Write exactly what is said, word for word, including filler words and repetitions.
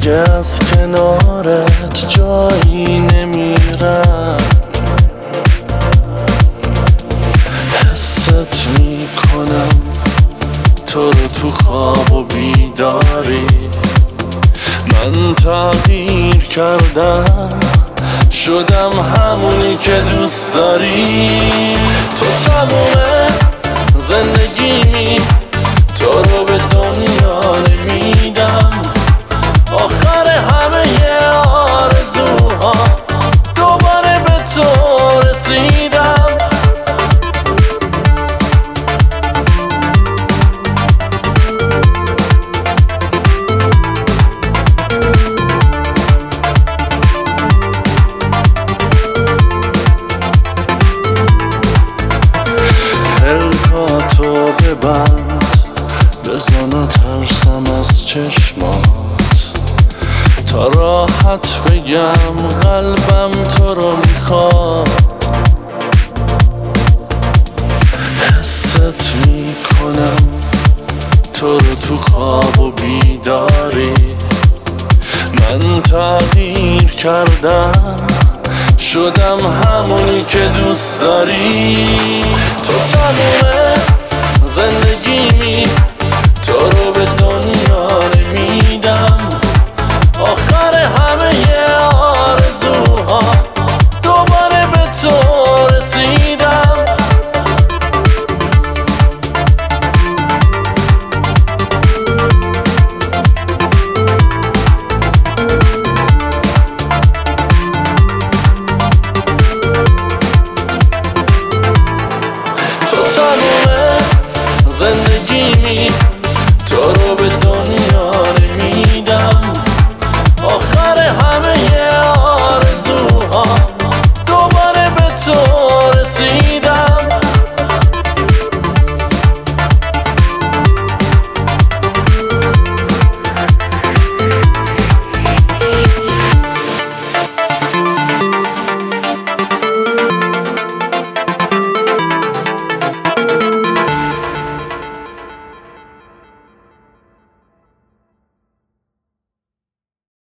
دیگه از کنارت جایی نمیرم. حست میکنم تو رو تو خواب و بیداری. من تغییر کردم شدم همونی که دوست داری. تو تمومه زندگیمی، تو رو به دنیا نمیدم. آخر همه آرزوها دوباره به تو رسیدم. پلکاتو ببند بزن ترسم از چشمات، تا راحت بگم قلبم تو رو میخواد. حست میکنم تو رو تو خواب و بیداری. من تغییر کردم شدم همونی که دوست داری. تو تمومه زندگیمی،